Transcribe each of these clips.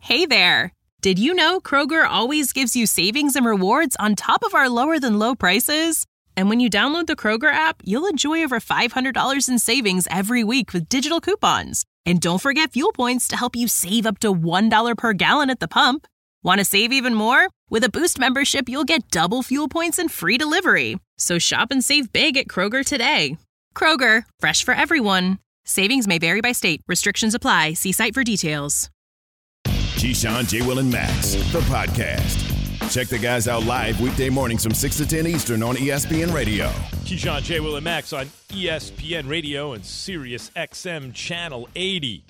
Hey there! Did you know Kroger always gives you savings and rewards on top of our lower-than-low prices? And when you download the Kroger app, you'll enjoy over $500 in savings every week with digital coupons. And don't forget fuel points to help you save up to $1 per gallon at the pump. Want to save even more? With a Boost membership, you'll get double fuel points and free delivery. So shop and save big at Kroger today. Kroger, fresh for everyone. Savings may vary by state. Restrictions apply. See site for details. Keyshawn, J. Will, and Max, the podcast. Check the guys out live weekday mornings from 6 to 10 Eastern on ESPN Radio. Keyshawn, J. Will, and Max on ESPN Radio and Sirius XM Channel 80.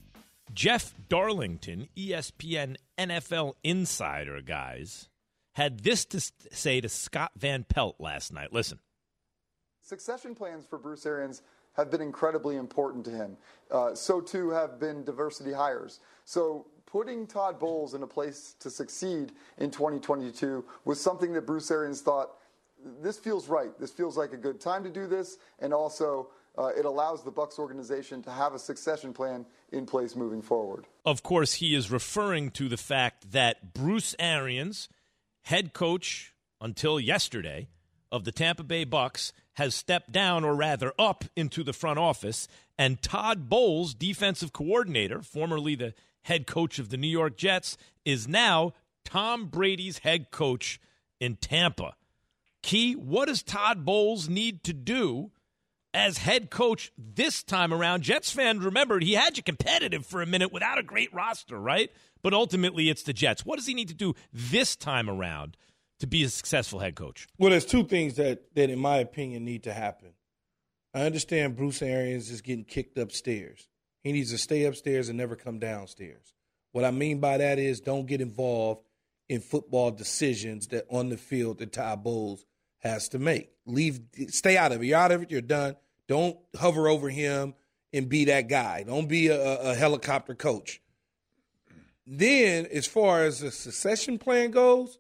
Jeff Darlington, ESPN NFL insider, guys, had this to say to Scott Van Pelt last night. Listen. Succession plans for Bruce Arians have been incredibly important to him. So, too, have been diversity hires. So putting Todd Bowles in a place to succeed in 2022 was something that Bruce Arians thought, this feels right. This feels like a good time to do this. And also, it allows the Bucs organization to have a succession plan in place moving forward. Of course, he is referring to the fact that Bruce Arians, head coach until yesterday of the Tampa Bay Bucs, has stepped down, or rather up, into the front office. And Todd Bowles, defensive coordinator, formerly the head coach of the New York Jets, is now Tom Brady's head coach in Tampa. Key, what does Todd Bowles need to do as head coach this time around? Jets fan, remembered he had you competitive for a minute without a great roster, right? But ultimately it's the Jets. What does he need to do this time around to be a successful head coach? Well, there's two things that in my opinion, need to happen. I understand Bruce Arians is getting kicked upstairs. He needs to stay upstairs and never come downstairs. What I mean by that is don't get involved in football decisions that on the field that Todd Bowles has to make. Stay out of it. You're out of it. You're done. Don't hover over him and be that guy. Don't be a helicopter coach. Then, as far as the succession plan goes,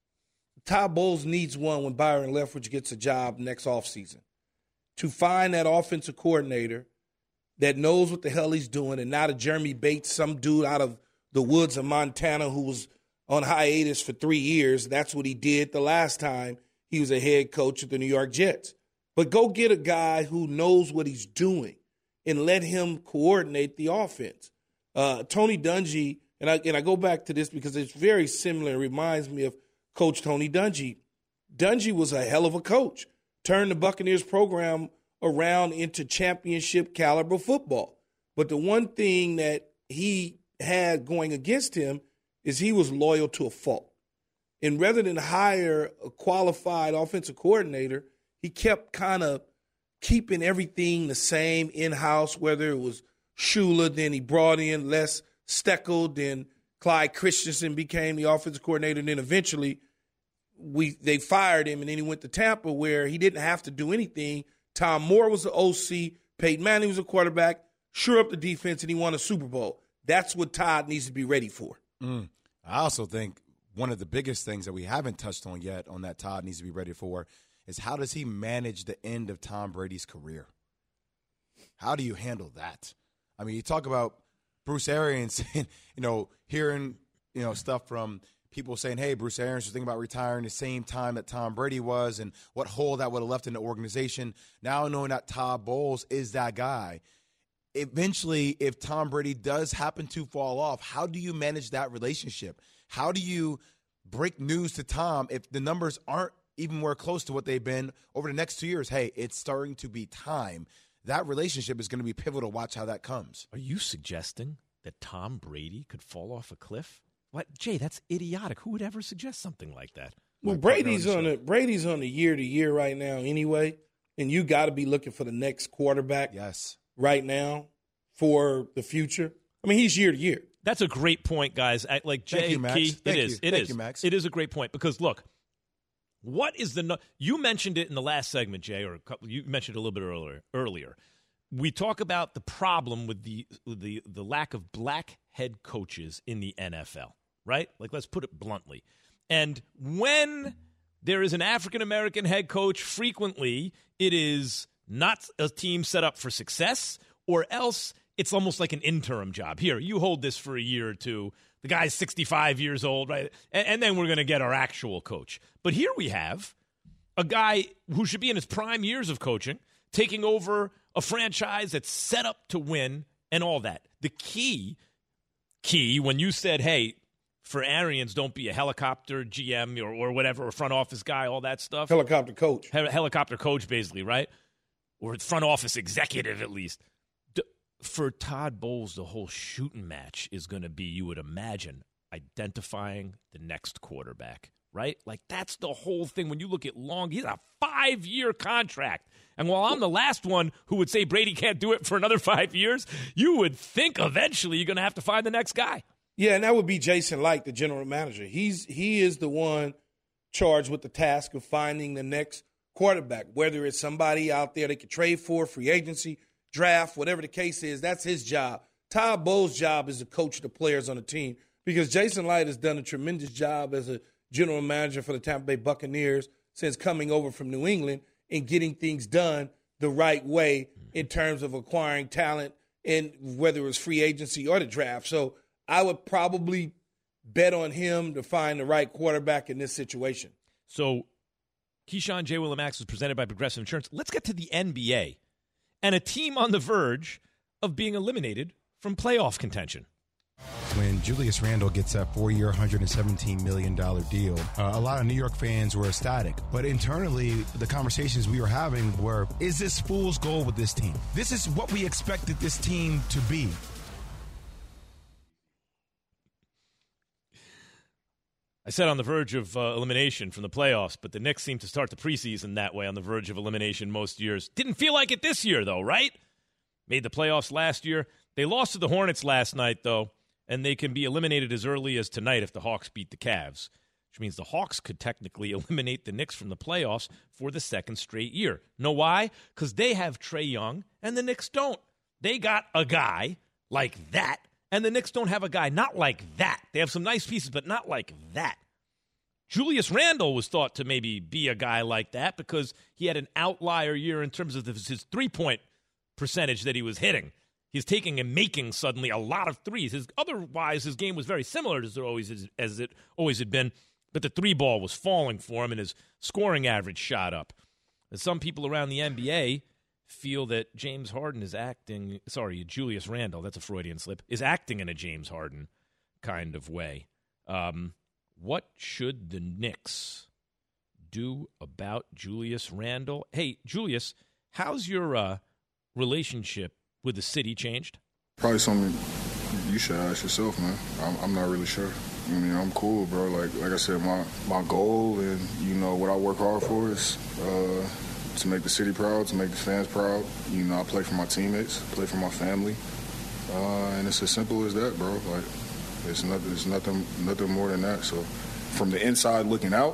Todd Bowles needs one when Byron Leftwich gets a job next offseason to find that offensive coordinator that knows what the hell he's doing and not a Jeremy Bates, some dude out of the woods of Montana who was on hiatus for 3 years. That's what he did the last time he was a head coach of the New York Jets. But go get a guy who knows what he's doing and let him coordinate the offense. Tony Dungy, and I go back to this because it's very similar. It reminds me of Coach Tony Dungy. Dungy was a hell of a coach. Turned the Buccaneers program around into championship caliber football. But the one thing that he had going against him is he was loyal to a fault. And rather than hire a qualified offensive coordinator, he kept kind of keeping everything the same in-house, whether it was Shula, then he brought in Les Steckel, then Clyde Christensen became the offensive coordinator, and then eventually they fired him, and then he went to Tampa where he didn't have to do anything. Tom Moore was the OC, Peyton Manning was a quarterback, sure up the defense, and he won a Super Bowl. That's what Todd needs to be ready for. I also think one of the biggest things that we haven't touched on yet on that Todd needs to be ready for is how does he manage the end of Tom Brady's career? How do you handle that? I mean, you talk about Bruce Arians, hearing, stuff from people saying, hey, Bruce Arians was thinking about retiring the same time that Tom Brady was and what hole that would have left in the organization. Now knowing that Todd Bowles is that guy. Eventually, if Tom Brady does happen to fall off, how do you manage that relationship? How do you break news to Tom if the numbers aren't even more close to what they've been over the next 2 years? Hey, it's starting to be time. That relationship is going to be pivotal. Watch how that comes. Are you suggesting that Tom Brady could fall off a cliff? What, Jay? That's idiotic. Who would ever suggest something like that? Well, Brady's on a year-to-year right now anyway, and you got to be looking for the next quarterback. Yes. Right now for the future. I mean, he's year-to-year. That's a great point, guys. Like Jay, Thank you, Max. Key, Thank it you, Max. It is a great point because look, what is you mentioned it in the last segment, Jay, or you mentioned it a little bit earlier. We talk about the problem with the lack of black head coaches in the NFL, right? Like, let's put it bluntly. And when there is an African-American head coach, frequently it is not a team set up for success, or else it's almost like an interim job. Here, you hold this for a year or two. The guy's 65 years old, right? And then we're going to get our actual coach. But here we have a guy who should be in his prime years of coaching, taking over a franchise that's set up to win and all that. The key, when you said, hey, for Arians, don't be a helicopter GM or whatever, or front office guy, all that stuff. Helicopter coach. Helicopter coach, basically, right? Or front office executive, at least. For Todd Bowles, the whole shooting match is going to be, you would imagine, identifying the next quarterback, right? Like, that's the whole thing. When you look at Long, he's a 5-year contract. And while I'm the last one who would say Brady can't do it for another 5 years, you would think eventually you're going to have to find the next guy. Yeah, and that would be Jason Licht, the general manager. He is the one charged with the task of finding the next quarterback, whether it's somebody out there they could trade for, free agency, draft, whatever the case is. That's his job. Todd Bowles' job is to coach the players on the team, because Jason Licht has done a tremendous job as a general manager for the Tampa Bay Buccaneers since coming over from New England and getting things done the right way in terms of acquiring talent, and whether it was free agency or the draft. So I would probably bet on him to find the right quarterback in this situation. So Keyshawn, J. Will, and Max is presented by Progressive Insurance. Let's get to the NBA and a team on the verge of being eliminated from playoff contention. When Julius Randle gets that 4-year, $117 million deal, a lot of New York fans were ecstatic. But internally, the conversations we were having were, is this fool's gold with this team? This is what we expected this team to be. I said on the verge of elimination from the playoffs, but the Knicks seem to start the preseason that way, on the verge of elimination most years. Didn't feel like it this year, though, right? Made the playoffs last year. They lost to the Hornets last night, though, and they can be eliminated as early as tonight if the Hawks beat the Cavs, which means the Hawks could technically eliminate the Knicks from the playoffs for the second straight year. Know why? Because they have Trae Young, and the Knicks don't. They got a guy like that, and the Knicks don't have a guy not like that. They have some nice pieces, but not like that. Julius Randle was thought to maybe be a guy like that because he had an outlier year in terms of his three-point percentage that he was hitting. He's taking and making suddenly a lot of threes. Otherwise, his game was very similar as it always had been, but the three ball was falling for him, and his scoring average shot up. And some people around the NBA feel that Julius Randle, that's a Freudian slip, is acting in a James Harden kind of way. What should the Knicks do about Julius Randle? Hey, Julius, how's your relationship with the city changed? Probably something you should ask yourself, man. I'm not really sure. I mean, I'm cool, bro. Like I said, my goal and, what I work hard for is to make the city proud, to make the fans proud. I play for my teammates, play for my family. And it's as simple as that, bro. Like, it's nothing more than that. So from the inside looking out,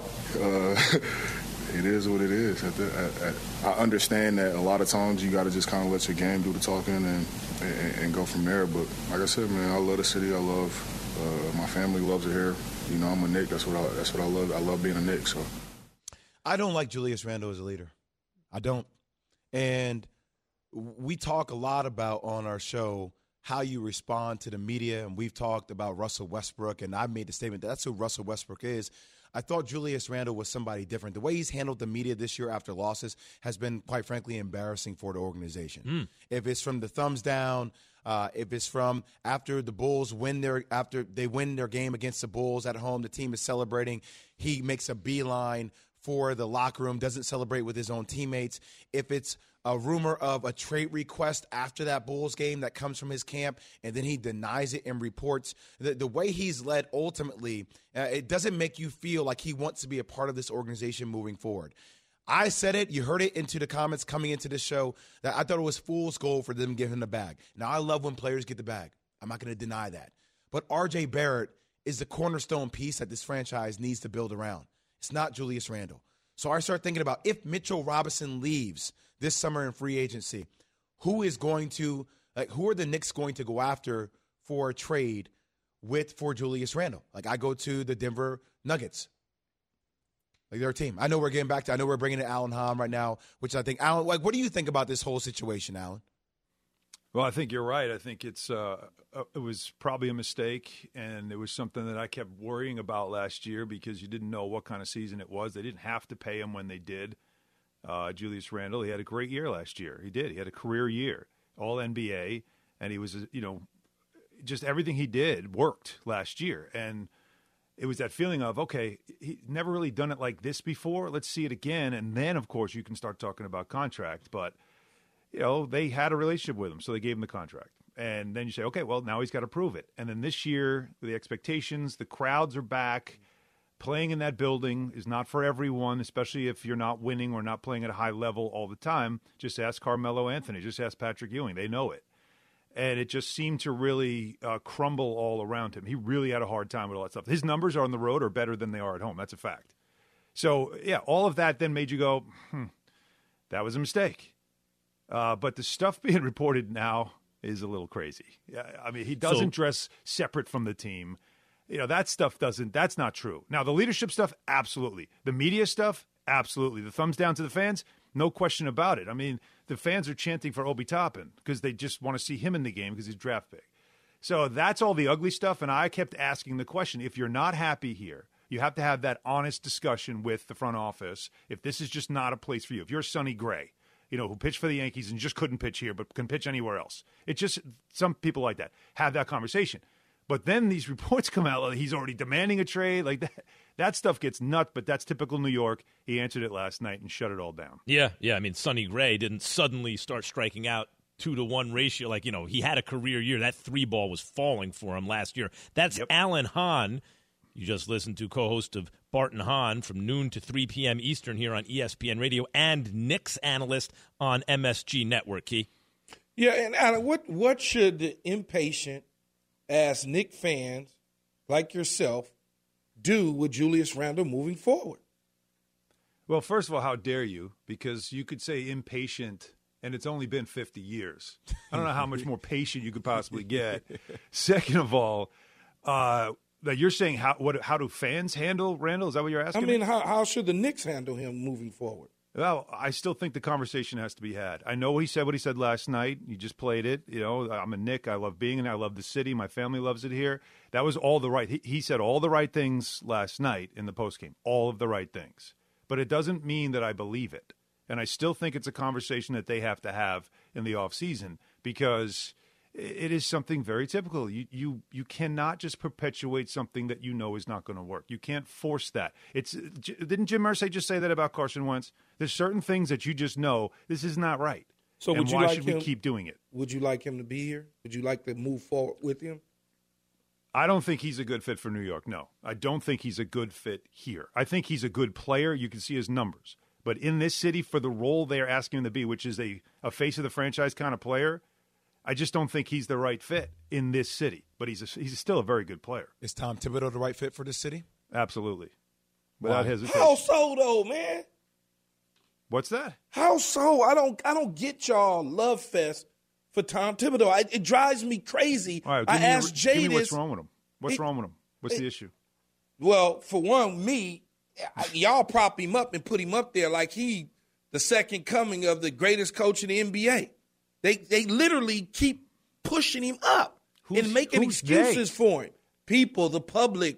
it is what it is. I understand that a lot of times you got to just kind of let your game do the talking and go from there. But like I said, man, I love the city. I love my family loves it here. I'm a Knick. That's what I love. I love being a Knick. So I don't like Julius Randle as a leader. I don't. And we talk a lot about on our show how you respond to the media, and we've talked about Russell Westbrook, and I've made the statement that that's who Russell Westbrook is. I thought Julius Randle was somebody different. The way he's handled the media this year after losses has been, quite frankly, embarrassing for the organization. If it's from the thumbs down, if it's from after the Bulls after they win their game against the Bulls at home, the team is celebrating, he makes a beeline for the locker room, doesn't celebrate with his own teammates. If it's a rumor of a trade request after that Bulls game that comes from his camp, and then he denies it in reports. The way he's led ultimately, it doesn't make you feel like he wants to be a part of this organization moving forward. I said it. You heard it into the comments coming into this show that I thought it was fool's gold for them to give him the bag. Now, I love when players get the bag. I'm not going to deny that. But R.J. Barrett is the cornerstone piece that this franchise needs to build around. It's not Julius Randle. So I start thinking about if Mitchell Robinson leaves this summer in free agency, who are the Knicks going to go after for a trade for Julius Randle? Like, I go to the Denver Nuggets. Like, their team. I know we're bringing in Alan Hahn right now, which I think, Alan, like, what do you think about this whole situation, Alan? Well, I think you're right. I think it was probably a mistake, and it was something that I kept worrying about last year because you didn't know what kind of season it was. They didn't have to pay him when they did. Julius Randle, he had a great year last year. He did. He had a career year, all NBA, and he was, just everything he did worked last year. And it was that feeling of, okay, he never really done it like this before. Let's see it again. And then, of course, you can start talking about contract. But, they had a relationship with him, so they gave him the contract. And then you say, okay, well, now he's got to prove it. And then this year, the expectations, the crowds are back. Playing in that building is not for everyone, especially if you're not winning or not playing at a high level all the time. Just ask Carmelo Anthony. Just ask Patrick Ewing. They know it. And it just seemed to really crumble all around him. He really had a hard time with all that stuff. His numbers on the road are better than they are at home. That's a fact. So, yeah, all of that then made you go, that was a mistake. But the stuff being reported now is a little crazy. I mean, he doesn't dress separate from the team. That stuff that's not true. Now, the leadership stuff, absolutely. The media stuff, absolutely. The thumbs down to the fans, no question about it. I mean, the fans are chanting for Obi Toppin because they just want to see him in the game because he's draft pick. So that's all the ugly stuff, and I kept asking the question, if you're not happy here, you have to have that honest discussion with the front office if this is just not a place for you. If you're Sonny Gray, who pitched for the Yankees and just couldn't pitch here but can pitch anywhere else. It's just some people like that have that conversation. But then these reports come out like he's already demanding a trade. Like that stuff gets nuts, but that's typical New York. He answered it last night and shut it all down. Yeah. I mean, Sonny Gray didn't suddenly start striking out 2-to-1 ratio. Like, he had a career year. That 3-ball was falling for him last year. That's Alan Hahn. You just listened to co-host of Bart and Hahn from noon to 3 p.m. Eastern here on ESPN Radio and Knicks analyst on MSG Network, Key. Yeah, and Alan, what should the impatient as Knicks fans like yourself do with Julius Randle moving forward? Well, first of all, how dare you? Because you could say impatient, and it's only been 50 years. I don't know how much more patient you could possibly get. Second of all, you're saying how do fans handle Randle? Is that what you're asking? I mean, how should the Knicks handle him moving forward? Well, I still think the conversation has to be had. I know he said what he said last night. You just played it. I'm a Knick. I love being in. I love the city. My family loves it here. That was all the right. He said all the right things last night in the postgame. All of the right things. But it doesn't mean that I believe it. And I still think it's a conversation that they have to have in the offseason because it is something very typical. You cannot just perpetuate something that is not going to work. You can't force that. Didn't Jim Irsay just say that about Carson Wentz? There's certain things that you just know this is not right. So why should we keep doing it? Would you like him to be here? Would you like to move forward with him? I don't think he's a good fit for New York. No, I don't think he's a good fit here. I think he's a good player. You can see his numbers. But in this city, for the role they're asking him to be, which is a face of the franchise kind of player, I just don't think he's the right fit in this city. But he's still a very good player. Is Tom Thibodeau the right fit for this city? Absolutely. Without hesitation. How so, though, man? What's that? How so? I don't get y'all love fest for Tom Thibodeau. It drives me crazy. All right, I asked Jay give me this. What's wrong with him? What's wrong with him? What's the issue? Well, for one, y'all prop him up and put him up there like he the second coming of the greatest coach in the NBA. They literally keep pushing him up and making excuses for him. People, the public,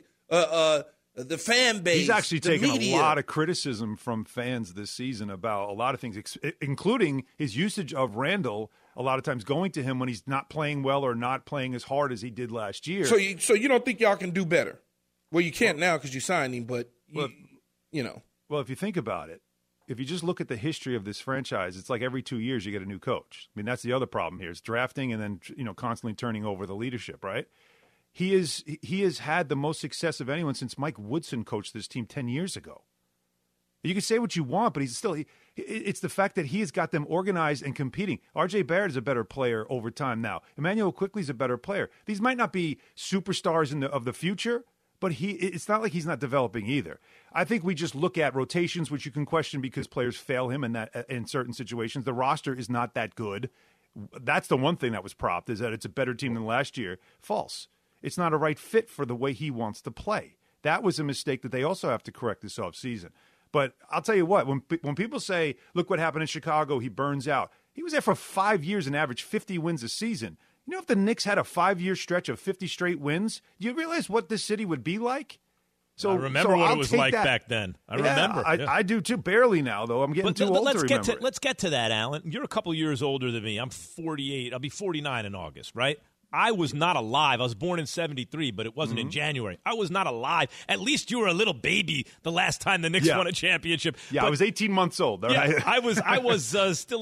the fan base. He's actually taken media. a lot of criticism from fans this season about a lot of things, including his usage of Randle. A lot of times going to him when he's not playing well or not playing as hard as he did last year. So you don't think y'all can do better? Well, you can't now because you signed him, but you know. Well, if you think about it, if you just look at the history of this franchise, it's like every 2 years you get a new coach. I mean, that's the other problem here is drafting and then constantly turning over the leadership, right? He has had the most success of anyone since Mike Woodson coached this team 10 years ago. You can say what you want, but it's the fact that he has got them organized and competing. R.J. Barrett is a better player over time now. Emmanuel Quickley is a better player. These might not be superstars of the future, but it's not like he's not developing either. I think we just look at rotations, which you can question because players fail him in certain situations. The roster is not that good. That's the one thing that was propped, is that it's a better team than last year. False. It's not a right fit for the way he wants to play. That was a mistake that they also have to correct this offseason. But I'll tell you what, when people say, look what happened in Chicago, he burns out. He was there for 5 years and averaged 50 wins a season. You know, if the Knicks had a 5-year stretch of 50 straight wins, do you realize what this city would be like? So I remember what it was like back then. Remember. I do too. Barely now, though. I'm getting too old to remember. Let's get to that, Alan. You're a couple years older than me. I'm 48. I'll be 49 in August, right? I was not alive. I was born in 73, but it wasn't in January. I was not alive. At least you were a little baby the last time the Knicks won a championship. Yeah, but I was 18 months old. All right? I was still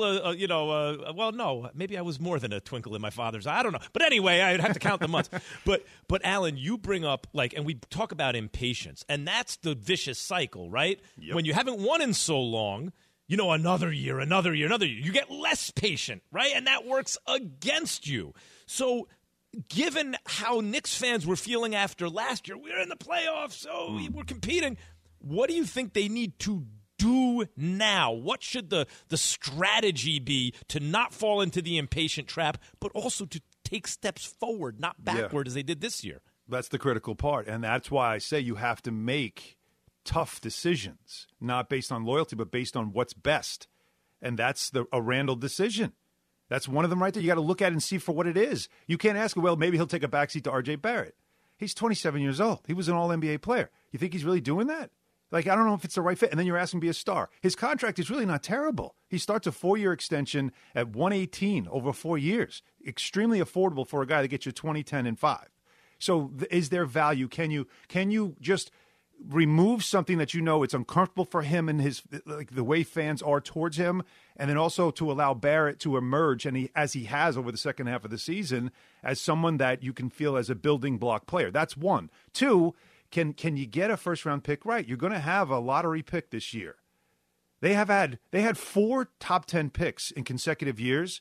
well, no, maybe I was more than a twinkle in my father's eye. I don't know. But anyway, I'd have to count the months. But Alan, you bring up, and we talk about impatience, and that's the vicious cycle, right? Yep. When you haven't won in so long, another year, you get less patient, right? And that works against you. So given how Knicks fans were feeling after last year, we're in the playoffs, so we're competing. What do you think they need to do now? What should the strategy be to not fall into the impatient trap, but also to take steps forward, not backward as they did this year? That's the critical part, and that's why I say you have to make tough decisions, not based on loyalty, but based on what's best. And that's a Randall decision. That's one of them right there. You got to look at it and see for what it is. You can't ask him, well, maybe he'll take a backseat to R.J. Barrett. He's 27 years old. He was an All-NBA player. You think he's really doing that? I don't know if it's the right fit. And then you're asking him to be a star. His contract is really not terrible. He starts a 4-year extension at $118 over 4 years. Extremely affordable for a guy that gets you 20, 10, and 5. So is there value? Can you just remove something that it's uncomfortable for him and his the way fans are towards him, and then also to allow Barrett to emerge, and as he has over the second half of the season, as someone that you can feel as a building block player? That's one. Two, can you get a first-round pick right? You're going to have a lottery pick this year. They had 4 top 10 picks in consecutive years.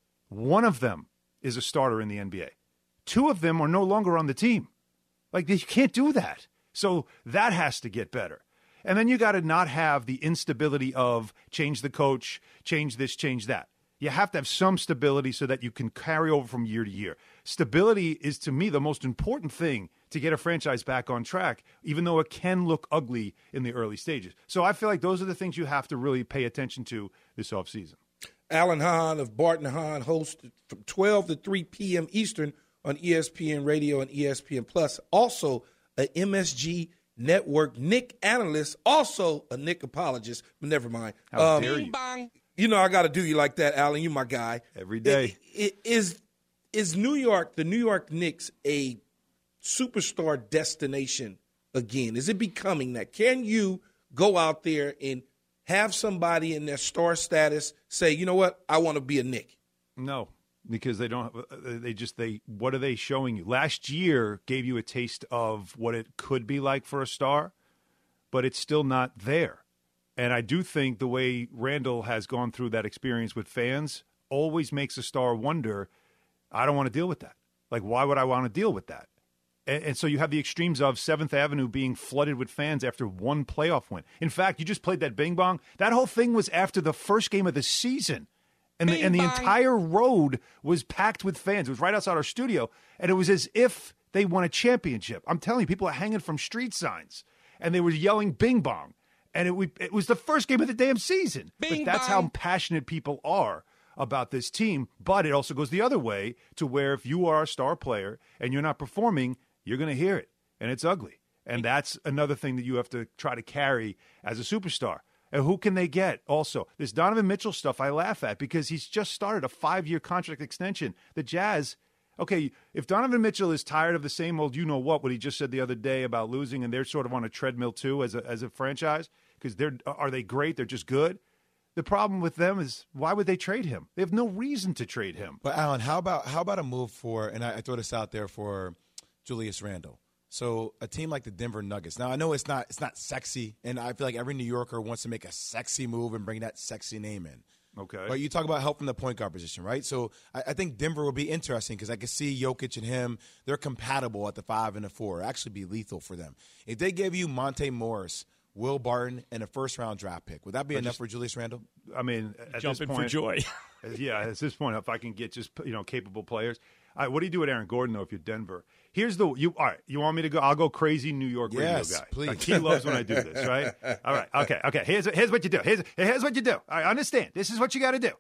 One of them is a starter in the NBA. 2 of them are no longer on the team. You can't do that. So that has to get better. And then you got to not have the instability of change the coach, change this, change that. You have to have some stability so that you can carry over from year to year. Stability is, to me, the most important thing to get a franchise back on track, even though it can look ugly in the early stages. So I feel like those are the things you have to really pay attention to this offseason. Alan Hahn of Barton Hahn hosts from 12 to 3 p.m. Eastern on ESPN Radio and ESPN Plus. Also, a MSG Network Nick analyst, also a Nick apologist, but never mind. How dare you? I got to do you like that, Alan. You my guy. Every day. Is the New York Knicks a superstar destination again? Is it becoming that? Can you go out there and have somebody in their star status say, you know what, I want to be a Knick? No. Because what are they showing you? Last year gave you a taste of what it could be like for a star, but it's still not there. And I do think the way Randall has gone through that experience with fans always makes a star wonder, I don't want to deal with that. Why would I want to deal with that? And so you have the extremes of 7th Avenue being flooded with fans after one playoff win. In fact, you just played that Bing Bong. That whole thing was after the first game of the season. And the entire road was packed with fans. It was right outside our studio, and it was as if they won a championship. I'm telling you, people are hanging from street signs, and they were yelling Bing Bong. And it was the first game of the damn season. But that's how passionate people are about this team. But it also goes the other way to where if you are a star player and you're not performing, you're going to hear it, and it's ugly. And that's another thing that you have to try to carry as a superstar. And who can they get also? This Donovan Mitchell stuff I laugh at because he's just started a 5-year contract extension. The Jazz, okay, if Donovan Mitchell is tired of the same old what he just said the other day about losing, and they're sort of on a treadmill too as a franchise, because are they great? They're just good. The problem with them is why would they trade him? They have no reason to trade him. But Alan, how about a move for, and I throw this out there for Julius Randle. So a team like the Denver Nuggets. Now I know it's not sexy, and I feel like every New Yorker wants to make a sexy move and bring that sexy name in. Okay. But you talk about help from the point guard position, right? So I think Denver will be interesting because I can see Jokic and him. They're compatible at the 5 and the 4. It'll actually be lethal for them. If they give you Monte Morris, Will Barton, and a first-round draft pick, would that be enough for Julius Randle? I mean, at jumping this point, for joy. Yeah, at this point, if I can get just capable players. All right, what do you do with Aaron Gordon though? If you're Denver, all right. You want me to go? I'll go crazy New York radio guy. Please. He loves when I do this, right? All right, okay. Here's what you do. Here's what you do. I understand. This is what you got to do.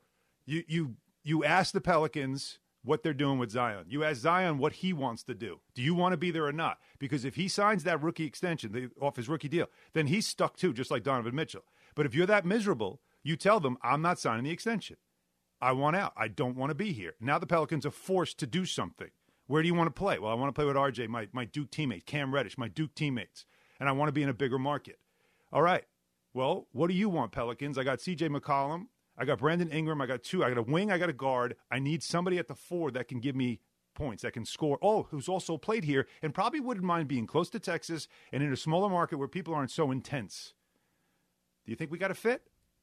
You ask the Pelicans what they're doing with Zion. You ask Zion what he wants to do. Do you want to be there or not? Because if he signs that rookie extension off his rookie deal, then he's stuck too, just like Donovan Mitchell. But if you're that miserable, you tell them, I'm not signing the extension. I want out. I don't want to be here. Now the Pelicans are forced to do something. Where do you want to play? Well, I want to play with RJ, my Duke teammates, Cam Reddish, my Duke teammates, and I want to be in a bigger market. All right. Well, what do you want, Pelicans? I got C.J. McCollum. I got Brandon Ingram. I got two. I got a wing. I got a guard. I need somebody at the 4 that can give me points, that can score. Oh, who's also played here and probably wouldn't mind being close to Texas and in a smaller market where people aren't so intense. Do you think we got a fit?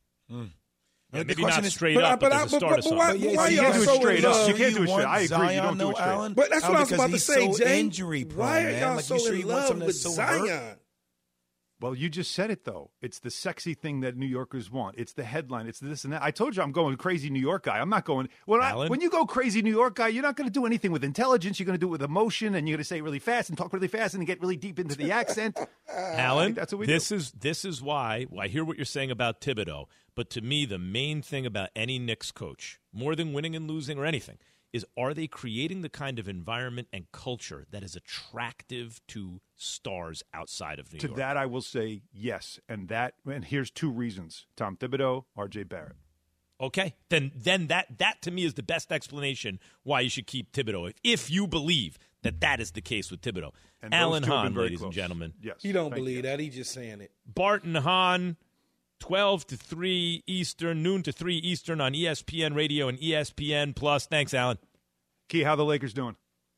Maybe not straight up, but there's a start of something. You can't do it straight up. You can't do it straight. I agree. You don't do it straight up. But that's what I was about to say, Jay. Injury prone, why are y'all like, so in love with so Zion? hurt? Well, you just said it, though. It's the sexy thing that New Yorkers want. It's the headline. It's this and that. I told you I'm going crazy New York guy. I'm not going – when you go crazy New York guy, you're not going to do anything with intelligence. You're going to do it with emotion, and you're going to say it really fast and talk really fast and get really deep into the accent. Alan, that's what we this is why I hear what you're saying about Thibodeau, but to me the main thing about any Knicks coach, more than winning and losing or anything, is are they creating the kind of environment and culture that is attractive to stars outside of New York? To that I will say yes, and here's 2 reasons. Tom Thibodeau, R.J. Barrett. Okay, then that to me is the best explanation why you should keep Thibodeau, if you believe that is the case with Thibodeau. And Alan Hahn, ladies and gentlemen. Yes, He don't believe that. He's just saying it. Barton Hahn, 12 to 3 Eastern, noon to 3 Eastern on ESPN Radio and ESPN Plus. Thanks, Alan. Key, how the Lakers doing?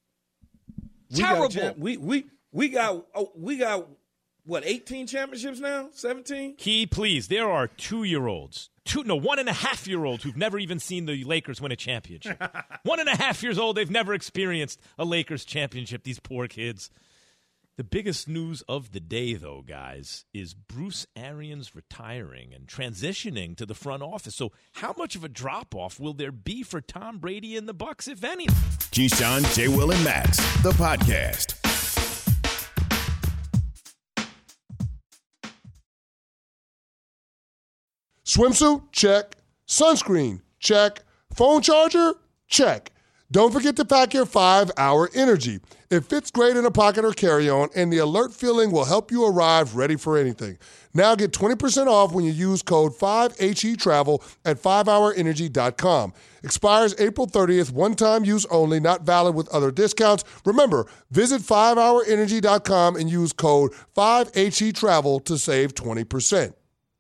Terrible. We got what, 18 championships now? 17? Key, please. There are 2-year-olds. 1.5-year-olds who've never even seen the Lakers win a championship. 1.5 years old, they've never experienced a Lakers championship. These poor kids. The biggest news of the day, though, guys, is Bruce Arians retiring and transitioning to the front office. So how much of a drop-off will there be for Tom Brady and the Bucs, if any? Keyshawn, J. Will, and Max, the podcast. Swimsuit? Check. Sunscreen? Check. Phone charger? Check. Don't forget to pack your 5-Hour Energy. It fits great in a pocket or carry-on, and the alert feeling will help you arrive ready for anything. Now get 20% off when you use code 5HETRAVEL at 5hourenergy.com. Expires April 30th, one-time use only, not valid with other discounts. Remember, visit 5hourenergy.com and use code 5HETRAVEL to save 20%.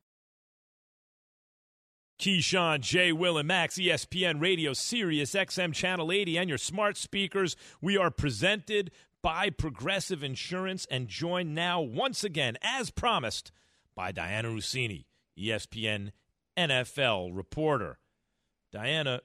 Keyshawn, J. Will, and Max, ESPN Radio, Sirius XM Channel 80, and your smart speakers. We are presented by Progressive Insurance and joined now once again, as promised, by Diana Russini, ESPN NFL reporter. Diana,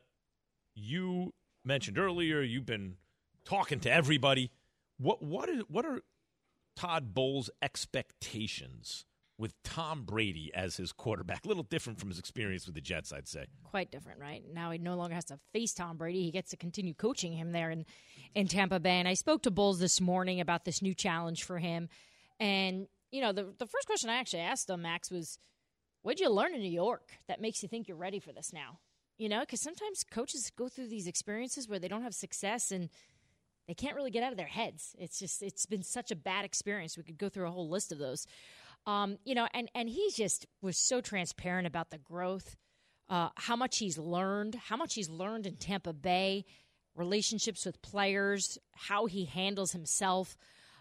you mentioned earlier you've been talking to everybody. What are Todd Bowles' expectations with Tom Brady as his quarterback? A little different from his experience with the Jets, I'd say. Quite different, right? Now he no longer has to face Tom Brady. He gets to continue coaching him there in Tampa Bay. And I spoke to Bowles this morning about this new challenge for him. And, you know, the first question I actually asked him, Max, was, what did you learn in New York that makes you think you're ready for this now? You know, because sometimes coaches go through these experiences where they don't have success and they can't really get out of their heads. It's been such a bad experience. We could go through a whole list of those. You know, and he just was so transparent about the growth, how much he's learned in Tampa Bay, relationships with players, how he handles himself.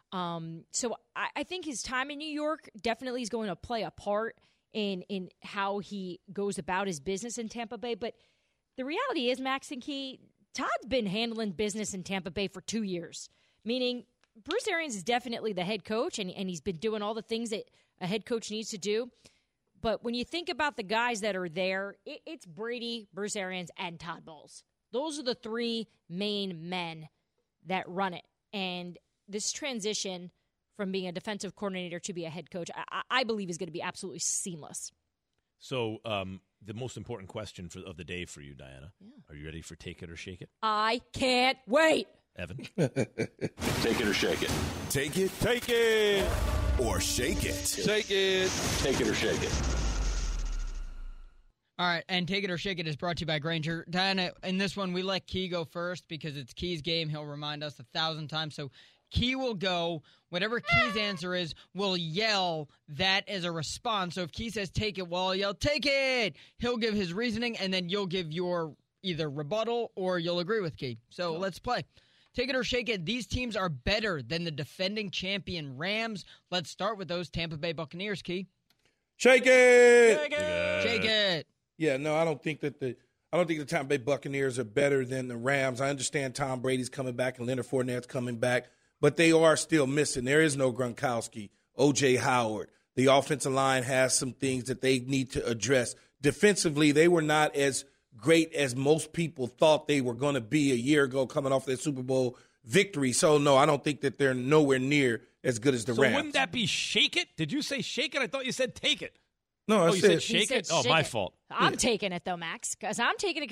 So I think his time in New York definitely is going to play a part in how he goes about his business in Tampa Bay. But the reality is, Max and Key, Todd's been handling business in Tampa Bay for 2 years, meaning Bruce Arians is definitely the head coach, and he's been doing all the things that a head coach needs to do. But when you think about the guys that are there, it's Brady, Bruce Arians, and Todd Bowles. Those are the 3 main men that run it. And this transition from being a defensive coordinator to be a head coach, I believe is going to be absolutely seamless. So the most important question of the day for you, Diana. Yeah. Are you ready for Take It or Shake It? I can't wait. Evan? Take it or shake it. Take it. Take it. Or shake it. Shake it. Take it or shake it. All right, and Take It or Shake It is brought to you by Grainger. Diana, in this one, we let Key go first because it's Key's game. He'll remind us 1,000 times. So Key will go. Whatever Key's answer is, we'll yell that as a response. So if Key says take it, we'll yell, take it! He'll give his reasoning, and then you'll give your either rebuttal or you'll agree with Key. So let's play. Take it or shake it. These teams are better than the defending champion Rams. Let's start with those Tampa Bay Buccaneers, Key. Shake it! Shake it! Shake it! Yeah, no, I don't think the Tampa Bay Buccaneers are better than the Rams. I understand Tom Brady's coming back and Leonard Fournette's coming back, but they are still missing. There is no Gronkowski, O.J. Howard. The offensive line has some things that they need to address. Defensively, they were not as great as most people thought they were going to be a year ago coming off their Super Bowl victory. So, no, I don't think that they're nowhere near as good as the Rams. So wouldn't that be shake it? Did you say shake it? I thought you said take it. No, you said shake it? Oh, my fault. I'm taking it, though, Max, because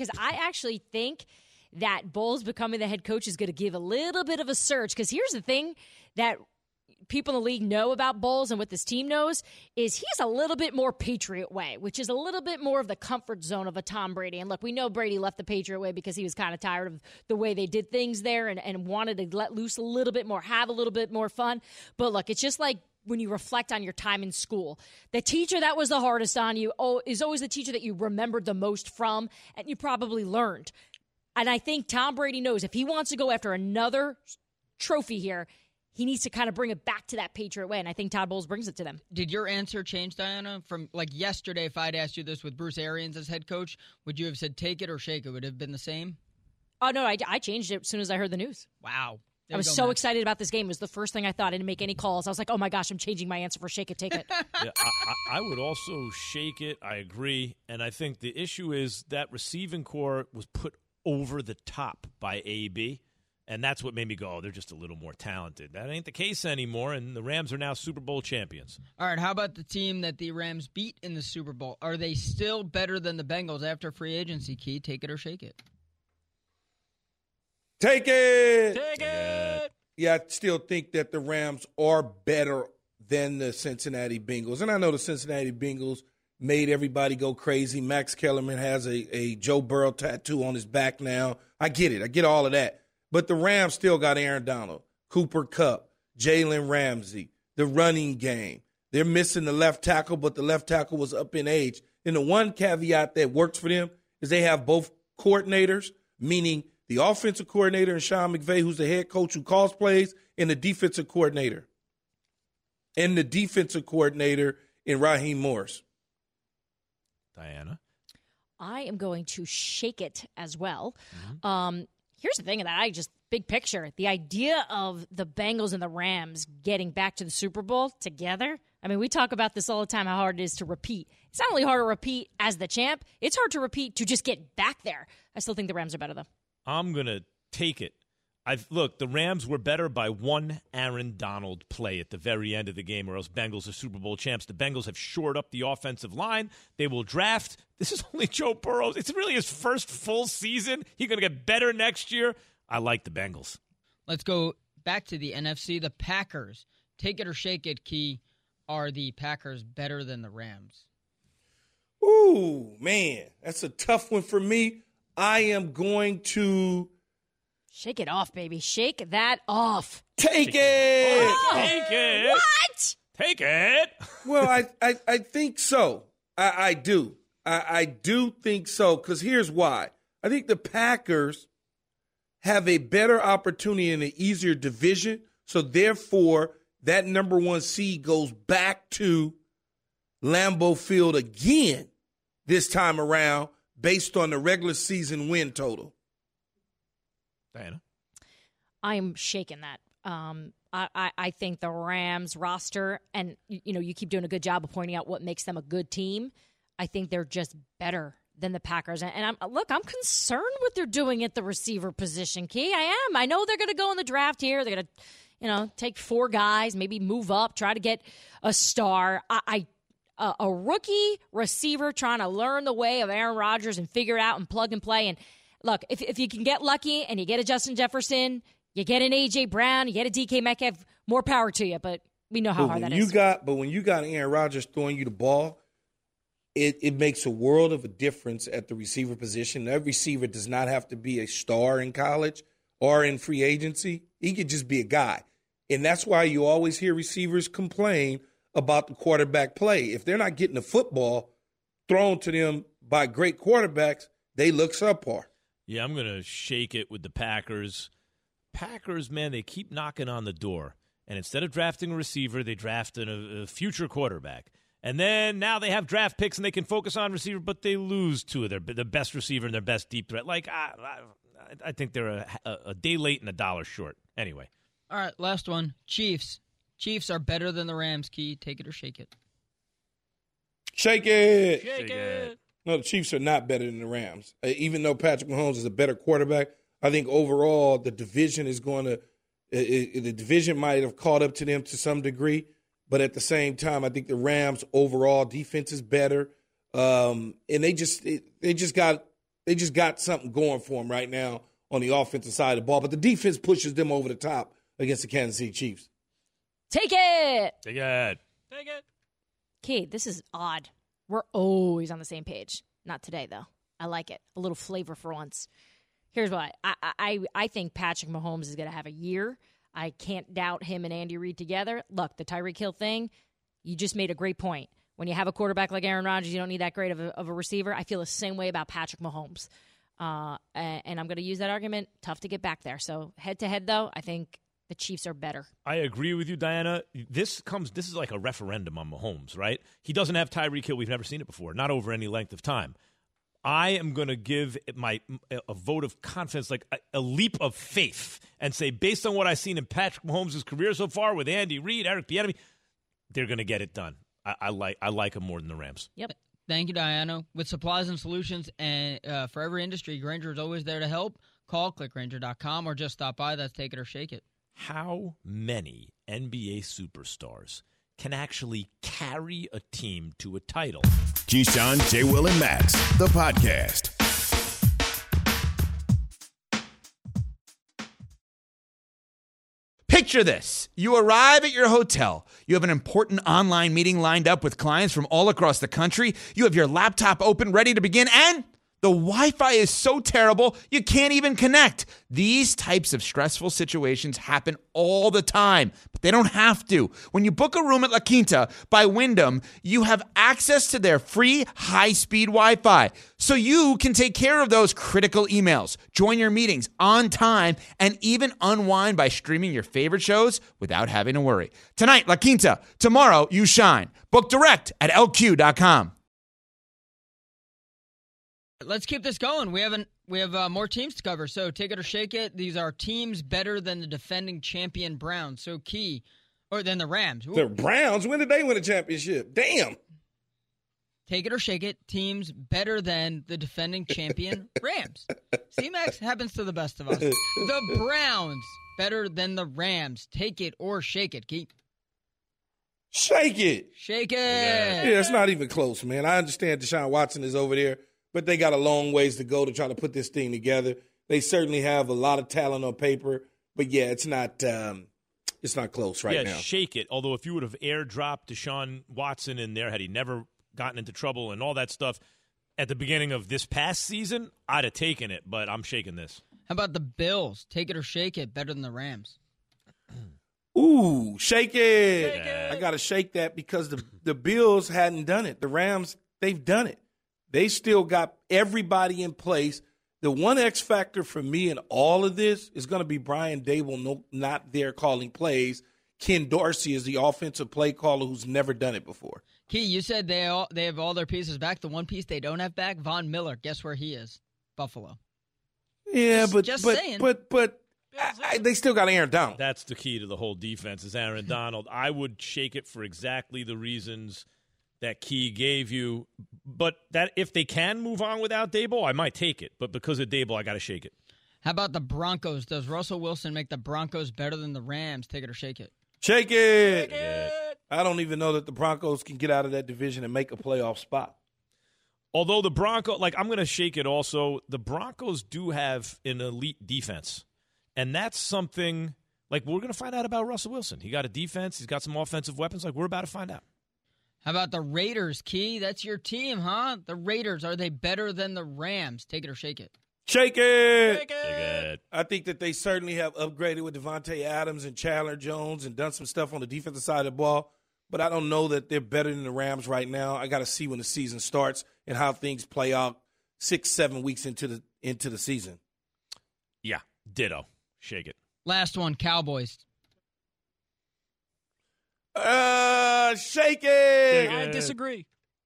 I actually think that Bowles becoming the head coach is going to give a little bit of a surge. Because here's the thing that people in the league know about Bowles and what this team knows is he's a little bit more Patriot way, which is a little bit more of the comfort zone of a Tom Brady. And look, we know Brady left the Patriot way because he was kind of tired of the way they did things there and wanted to let loose a little bit more, have a little bit more fun. But look, it's just like when you reflect on your time in school, the teacher that was the hardest on you is always the teacher that you remembered the most from, and you probably learned. And I think Tom Brady knows if he wants to go after another trophy here, he needs to kind of bring it back to that Patriot way, and I think Todd Bowles brings it to them. Did your answer change, Diana? From like yesterday, if I'd asked you this with Bruce Arians as head coach, would you have said take it or shake it? Would it have been the same? Oh, no, I changed it as soon as I heard the news. Wow. I was so excited about this game. It was the first thing I thought. I didn't make any calls. I was like, oh, my gosh, I'm changing my answer for shake it, take it. Yeah, I would also shake it. I agree. And I think the issue is that receiving core was put over the top by AB. And that's what made me go, oh, they're just a little more talented. That ain't the case anymore, and the Rams are now Super Bowl champions. All right, how about the team that the Rams beat in the Super Bowl? Are they still better than the Bengals after free agency, Key? Take it or shake it? Take it! Take it! Yeah, I still think that the Rams are better than the Cincinnati Bengals. And I know the Cincinnati Bengals made everybody go crazy. Max Kellerman has a Joe Burrow tattoo on his back now. I get it. I get all of that. But the Rams still got Aaron Donald, Cooper Kupp, Jalen Ramsey, the running game. They're missing the left tackle, but the left tackle was up in age. And the one caveat that works for them is they have both coordinators, meaning the offensive coordinator in Sean McVay, who's the head coach who calls plays, and the defensive coordinator. And the defensive coordinator in Raheem Morris. Diana? I am going to shake it as well. Mm-hmm. Here's the thing that big picture, the idea of the Bengals and the Rams getting back to the Super Bowl together. I mean, we talk about this all the time, how hard it is to repeat. It's not only hard to repeat as the champ, it's hard to repeat to just get back there. I still think the Rams are better, though. I'm going to take it. Look, the Rams were better by one Aaron Donald play at the very end of the game, or else Bengals are Super Bowl champs. The Bengals have shored up the offensive line. They will draft. This is only Joe Burrow. It's really his first full season. He's going to get better next year. I like the Bengals. Let's go back to the NFC. The Packers. Take it or shake it, Key. Are the Packers better than the Rams? Ooh, man. That's a tough one for me. I am going to... Shake it off, baby. Shake that off. Take it. Oh, take it. What? Take it. Well, I think so. I do. I do think so, because here's why. I think the Packers have a better opportunity in an easier division, so therefore that number one seed goes back to Lambeau Field again this time around based on the regular season win total. Diana? I'm shaking that. I think the Rams roster, and you keep doing a good job of pointing out what makes them a good team. I think they're just better than the Packers. And I'm concerned what they're doing at the receiver position, Key. I am. I know they're going to go in the draft here. They're going to, take 4 guys, maybe move up, try to get a star. A rookie receiver trying to learn the way of Aaron Rodgers and figure it out and plug and play. And look, if you can get lucky and you get a Justin Jefferson, you get an A.J. Brown, you get a DK Metcalf, more power to you. But we know how hard that is. But when you got Aaron Rodgers throwing you the ball, it makes a world of a difference at the receiver position. That receiver does not have to be a star in college or in free agency. He could just be a guy. And that's why you always hear receivers complain about the quarterback play. If they're not getting the football thrown to them by great quarterbacks, they look subpar. Yeah, I'm going to shake it with the Packers. Packers, man, they keep knocking on the door. And instead of drafting a receiver, they draft a future quarterback. And then now they have draft picks and they can focus on receiver, but they lose two of the best receiver and their best deep threat. Like, I think they're a day late and $1 short. Anyway. All right, last one. Chiefs. Chiefs are better than the Rams, Key. Take it or shake it. Shake it. Shake it. No, the Chiefs are not better than the Rams. Even though Patrick Mahomes is a better quarterback, I think overall the division is going to the division might have caught up to them to some degree, but at the same time, I think the Rams' overall defense is better, and they just got something going for them right now on the offensive side of the ball. But the defense pushes them over the top against the Kansas City Chiefs. Take it. Take it. Take it. Kate, this is odd. We're always on the same page. Not today, though. I like it. A little flavor for once. Here's why. I think Patrick Mahomes is going to have a year. I can't doubt him and Andy Reid together. Look, the Tyreek Hill thing, you just made a great point. When you have a quarterback like Aaron Rodgers, you don't need that great of a receiver. I feel the same way about Patrick Mahomes. And I'm going to use that argument. Tough to get back there. So head-to-head, though, I think the Chiefs are better. I agree with you, Diana. This is like a referendum on Mahomes, right? He doesn't have Tyreek Hill. We've never seen it before, not over any length of time. I am going to give a vote of confidence, like a leap of faith, and say, based on what I've seen in Patrick Mahomes' career so far with Andy Reid, Eric Bieniemy, they're going to get it done. I like him more than the Rams. Yep. Thank you, Diana. With supplies and solutions and for every industry, Grainger is always there to help. Call, clickgrainger.com, or just stop by. That's Take It or Shake It. How many NBA superstars can actually carry a team to a title? Keyshawn, J. Will, and Max, the podcast. Picture this. You arrive at your hotel. You have an important online meeting lined up with clients from all across the country. You have your laptop open, ready to begin, and the Wi-Fi is so terrible, you can't even connect. These types of stressful situations happen all the time, but they don't have to. When you book a room at La Quinta by Wyndham, you have access to their free high-speed Wi-Fi, so you can take care of those critical emails, join your meetings on time, and even unwind by streaming your favorite shows without having to worry. Tonight, La Quinta. Tomorrow, you shine. Book direct at LQ.com. Let's keep this going. We have more teams to cover, so take it or shake it. These are teams better than the defending champion Browns. So than the Rams. Ooh. The Browns? When did they win a championship? Damn. Take it or shake it. Teams better than the defending champion Rams. C-Max happens to the best of us. The Browns better than the Rams. Take it or shake it, Keith. Shake it. Shake it. Yeah, it's not even close, man. I understand Deshaun Watson is over there, but they got a long ways to go to try to put this thing together. They certainly have a lot of talent on paper, but yeah, it's not close right now. Yeah, shake it. Although if you would have airdropped Deshaun Watson in there, had he never gotten into trouble and all that stuff at the beginning of this past season, I'd have taken it, but I'm shaking this. How about the Bills? Take it or shake it, better than the Rams. Ooh, shake it. Shake it. I got to shake that because the Bills hadn't done it. The Rams, they've done it. They still got everybody in place. The one X factor for me in all of this is going to be Brian Daboll not there calling plays. Ken Dorsey is the offensive play caller who's never done it before. Key, you said they have all their pieces back. The one piece they don't have back, Von Miller. Guess where he is? Buffalo. Yeah, saying. But they still got Aaron Donald. That's the key to the whole defense is Aaron Donald. I would shake it for exactly the reasons that Key gave you. But that if they can move on without Daboll, I might take it. But because of Daboll, I got to shake it. How about the Broncos? Does Russell Wilson make the Broncos better than the Rams? Take it or shake it. Shake it. Shake it. I don't even know that the Broncos can get out of that division and make a playoff spot. Although the Broncos, I'm going to shake it also. The Broncos do have an elite defense. And that's something, we're going to find out about Russell Wilson. He got a defense. He's got some offensive weapons. We're about to find out. How about the Raiders, Key? That's your team, huh? The Raiders, are they better than the Rams? Take it or shake it. Shake it. Shake it. I think that they certainly have upgraded with Devontae Adams and Chandler Jones and done some stuff on the defensive side of the ball. But I don't know that they're better than the Rams right now. I got to see when the season starts and how things play out 6-7 weeks into the season. Yeah, ditto. Shake it. Last one, Cowboys. Shake it. I disagree.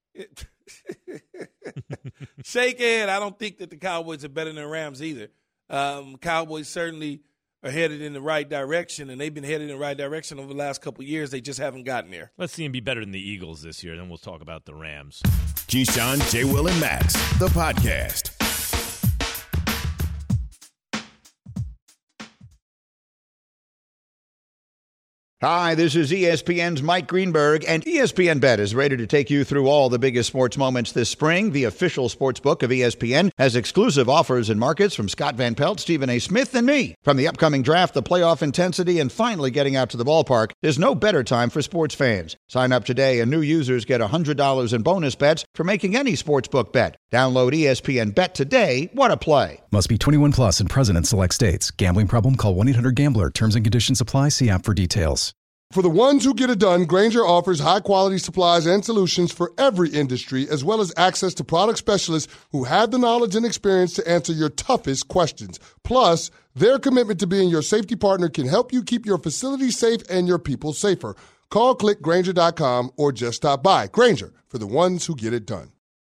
Shake it. I don't think that the Cowboys are better than the Rams either. Cowboys certainly are headed in the right direction, and they've been headed in the right direction over the last couple of years. They just haven't gotten there. Let's see them be better than the Eagles this year, then we'll talk about the Rams. Keyshawn, J. Will, and Max, the podcast. Hi, this is ESPN's Mike Greenberg, and ESPN Bet is ready to take you through all the biggest sports moments this spring. The official sports book of ESPN has exclusive offers and markets from Scott Van Pelt, Stephen A. Smith, and me. From the upcoming draft, the playoff intensity, and finally getting out to the ballpark, there's no better time for sports fans. Sign up today, and new users get $100 in bonus bets for making any sportsbook bet. Download ESPN Bet today. What a play. Must be 21 plus and present in select states. Gambling problem? Call 1-800-GAMBLER. Terms and conditions apply. See app for details. For the ones who get it done, Grainger offers high-quality supplies and solutions for every industry, as well as access to product specialists who have the knowledge and experience to answer your toughest questions. Plus, their commitment to being your safety partner can help you keep your facility safe and your people safer. Call, click Grainger.com, or just stop by. Grainger, for the ones who get it done.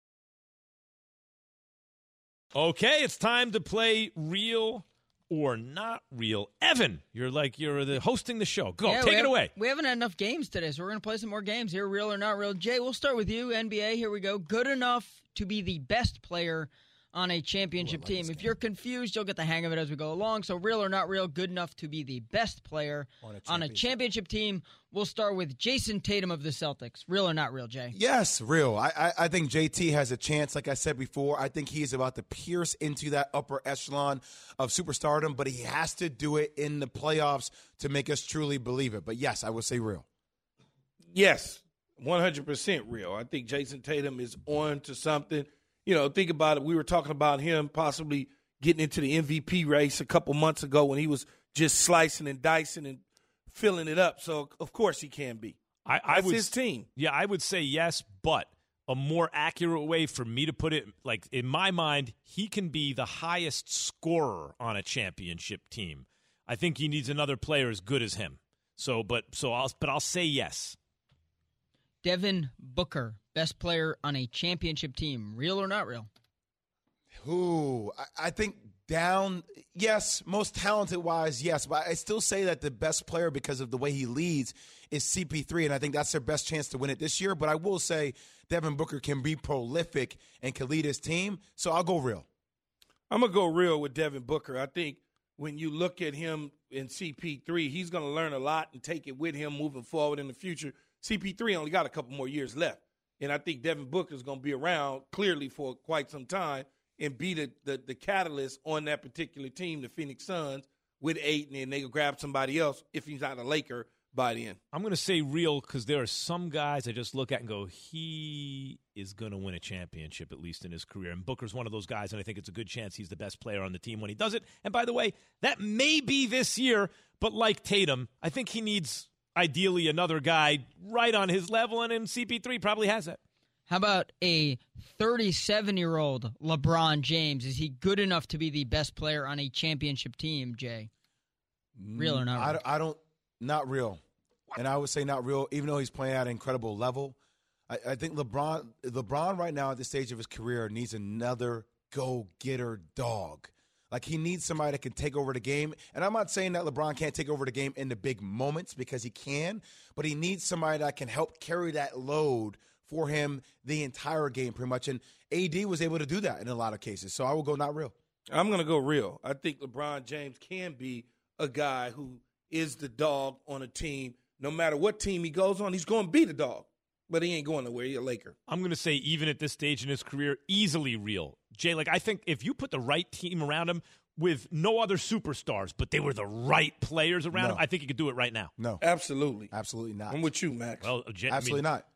Okay, it's time to play Real or Not Real. Evan, you're the hosting the show. Go, take it away. We haven't had enough games today, so we're going to play some more games here, Real or Not Real. Jay, we'll start with you, NBA. Here we go. Good enough to be the best player on a championship team. If you're confused, you'll get the hang of it as we go along. So Real or Not Real, good enough to be the best player on a championship team. We'll start with Jason Tatum of the Celtics. Real or Not Real, Jay? Yes, real. I think JT has a chance, like I said before. I think he's about to pierce into that upper echelon of superstardom, but he has to do it in the playoffs to make us truly believe it. But yes, I would say real. Yes, 100% real. I think Jason Tatum is on to something. You know, think about it. We were talking about him possibly getting into the MVP race a couple months ago when he was just slicing and dicing and filling it up. So, of course, he can be. That's his team. Yeah, I would say yes, but a more accurate way for me to put it, like in my mind, he can be the highest scorer on a championship team. I think he needs another player as good as him. But I'll say yes. Devin Booker, best player on a championship team. Real or Not Real? Ooh, I think down, yes, most talented-wise, yes. But I still say that the best player because of the way he leads is CP3, and I think that's their best chance to win it this year. But I will say Devin Booker can be prolific and can lead his team, so I'll go real. I'm going to go real with Devin Booker. I think when you look at him in CP3, he's going to learn a lot and take it with him moving forward in the future. CP3 only got a couple more years left. And I think Devin Booker is going to be around clearly for quite some time and be the catalyst on that particular team, the Phoenix Suns, with Ayton, and they will grab somebody else if he's not a Laker by the end. I'm going to say real because there are some guys I just look at and go, he is going to win a championship, at least in his career. And Booker's one of those guys, and I think it's a good chance he's the best player on the team when he does it. And by the way, that may be this year, but like Tatum, I think he needs ideally another guy right on his level, and CP3 probably has that. How about a 37-year-old LeBron James? Is he good enough to be the best player on a championship team, Jay? Real or not real? Not real. And I would say not real, even though he's playing at an incredible level. I think LeBron right now at this stage of his career needs another go-getter dog. Like, he needs somebody that can take over the game. And I'm not saying that LeBron can't take over the game in the big moments, because he can, but he needs somebody that can help carry that load for him the entire game pretty much. And AD was able to do that in a lot of cases. So I will go not real. I'm going to go real. I think LeBron James can be a guy who is the dog on a team. No matter what team he goes on, he's going to be the dog. But he ain't going nowhere. He's a Laker. I'm going to say even at this stage in his career, easily real. Jay, I think if you put the right team around him with no other superstars, but they were the right players around him, I think he could do it right now. No. Absolutely. Absolutely not. I'm with you, Max. Well, absolutely not.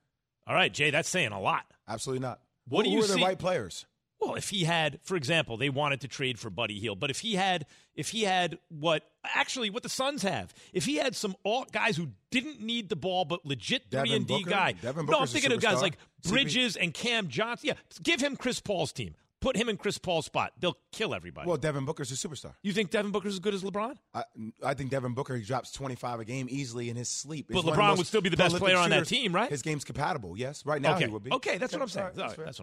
All right, Jay, that's saying a lot. Absolutely not. What do you Who are the see? right players? Well, if he had, for example, they wanted to trade for Buddy Hield, but if he had what the Suns have, if he had some guys who didn't need the ball but legit 3-and-D guy. No, I'm thinking of guys like Bridges and Cam Johnson. Yeah, give him Chris Paul's team. Put him in Chris Paul's spot. They'll kill everybody. Well, Devin Booker's a superstar. You think Devin Booker's as good as LeBron? I think Devin Booker, he drops 25 a game easily in his sleep. But LeBron would still be the best player on that team, right? His game's compatible, yes. Right now he would be. Okay, that's what I'm saying. Right, that's what I'm saying.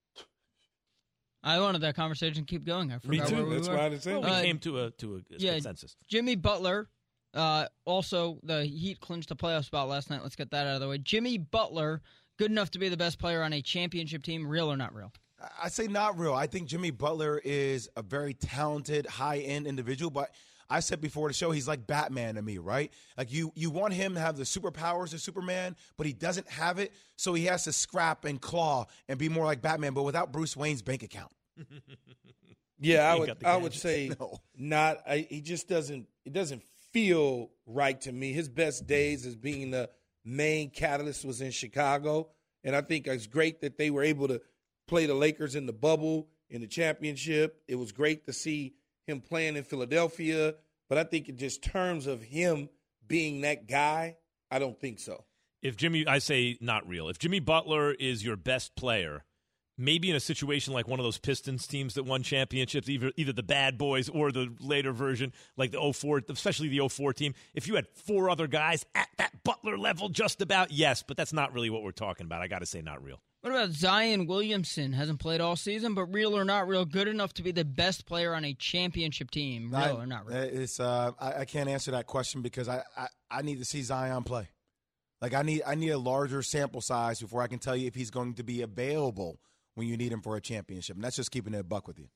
I wanted that conversation to keep going. I forgot where we That's were. why I didn't say We came to a consensus. Jimmy Butler, also the Heat clinched a playoff spot last night. Let's get that out of the way. Jimmy Butler, good enough to be the best player on a championship team, real or not real? I say not real. I think Jimmy Butler is a very talented, high-end individual, but I said before the show, he's like Batman to me, right? Like you want him to have the superpowers of Superman, but he doesn't have it, so he has to scrap and claw and be more like Batman, but without Bruce Wayne's bank account. Yeah, I would say not. He just doesn't. It doesn't feel right to me. His best days as being the main catalyst was in Chicago, and I think it's great that they were able to play the Lakers in the bubble in the championship. It was great to see him playing in Philadelphia, but I think in just terms of him being that guy, I don't think so. I say not real. If Jimmy Butler is your best player, maybe in a situation like one of those Pistons teams that won championships, either the bad boys or the later version, like the 04, especially the 04 team, if you had four other guys at that Butler level just about, yes, but that's not really what we're talking about. I got to say not real. What about Zion Williamson? Hasn't played all season, but real or not real, good enough to be the best player on a championship team, real or not real? I can't answer that question because I need to see Zion play. Like I need a larger sample size before I can tell you if he's going to be available when you need him for a championship. And that's just keeping it a buck with you.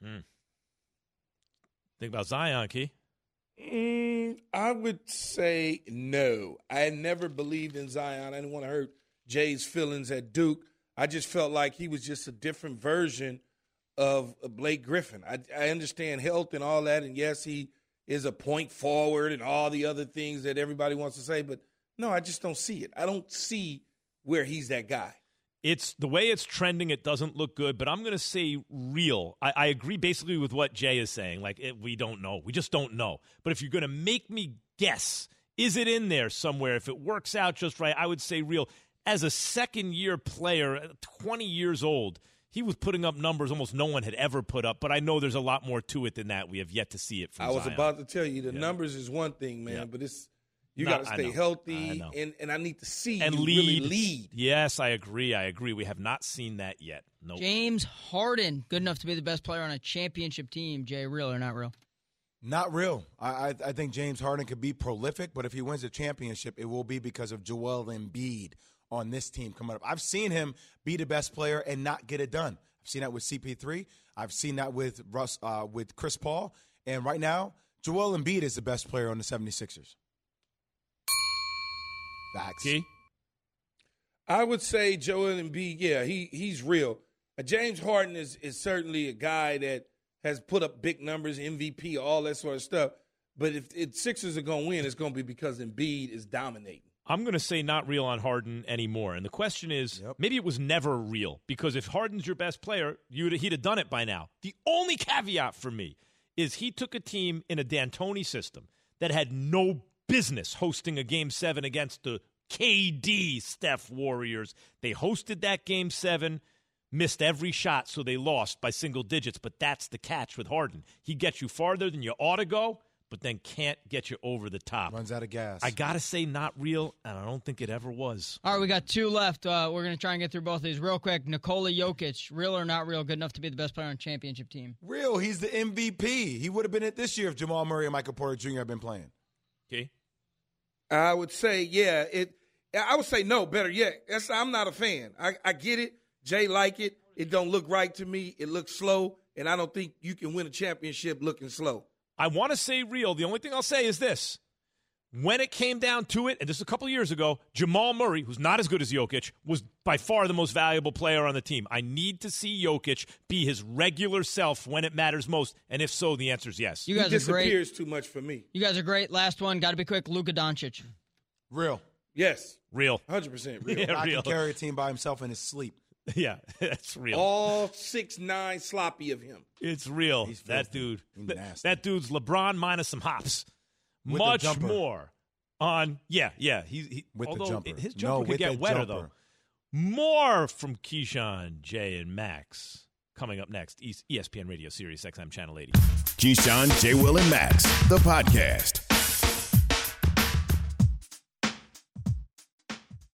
Think about Zion, Key. I would say no. I never believed in Zion. I didn't want to hurt Jay's feelings at Duke. I just felt like he was just a different version of Blake Griffin. I understand health and all that, and yes, he is a point forward and all the other things that everybody wants to say, but no, I just don't see it. I don't see where he's that guy. It's the way it's trending. It doesn't look good, but I'm going to say real. I agree basically with what Jay is saying. Like we don't know. We just don't know. But if you're going to make me guess, is it in there somewhere? If it works out just right, I would say real. As a second-year player, 20 years old, he was putting up numbers almost no one had ever put up. But I know there's a lot more to it than that. We have yet to see it from I was Zion. about to tell you, the numbers is one thing, man, but it's you got to stay healthy, and I need to see and you lead. really lead. Yes, I agree. We have not seen that yet. Nope. James Harden, good enough to be the best player on a championship team. Jay, real or not real? Not real. I think James Harden could be prolific, but if he wins a championship, it will be because of Joel Embiid on this team coming up. I've seen him be the best player and not get it done. I've seen that with CP3. I've seen that with with Chris Paul. And right now, Joel Embiid is the best player on the 76ers. Facts. I would say Joel Embiid, yeah, he's real. James Harden is certainly a guy that has put up big numbers, MVP, all that sort of stuff. But if Sixers are going to win, it's going to be because Embiid is dominating. I'm going to say not real on Harden anymore. And the question is, maybe it was never real, because if Harden's your best player, he'd have done it by now. The only caveat for me is he took a team in a D'Antoni system that had no business hosting a Game 7 against the KD Steph Warriors. They hosted that Game 7, missed every shot, so they lost by single digits. But that's the catch with Harden. He gets you farther than you ought to go, but then can't get you over the top. Runs out of gas. I got to say not real, and I don't think it ever was. All right, we got two left. We're going to try and get through both of these real quick. Nikola Jokic, real or not real, good enough to be the best player on a championship team? Real. He's the MVP. He would have been it this year if Jamal Murray and Michael Porter Jr. had been playing. Okay. I would say, yeah. I would say no, better yet. I'm not a fan. I get it. Jay like it. It don't look right to me. It looks slow, and I don't think you can win a championship looking slow. I want to say real. The only thing I'll say is this. When it came down to it, and this is a couple of years ago, Jamal Murray, who's not as good as Jokic, was by far the most valuable player on the team. I need to see Jokic be his regular self when it matters most, and if so, the answer is yes. You guys he disappears too much for me. You guys are great. Last one, got to be quick. Luka Doncic. Real. Yes. Real. 100% real. Yeah, I real. can carry a team by himself in his sleep. Yeah, that's real. All 6'9" sloppy of him. It's real. He's That filthy. dude. He's nasty. That dude's LeBron minus some hops. With the Much jumper. more on. Yeah. He With the although jumper. his No, jumper could with get the wetter jumper. though. More from Keyshawn, Jay, and Max coming up next. ESPN Radio Sirius XM Channel 80. Keyshawn, J. Will, and Max, the podcast.